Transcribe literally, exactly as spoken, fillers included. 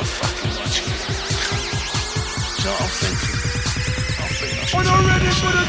fucking watching. Do you know what I'm thinking? I'm thinking I should Are you ready for the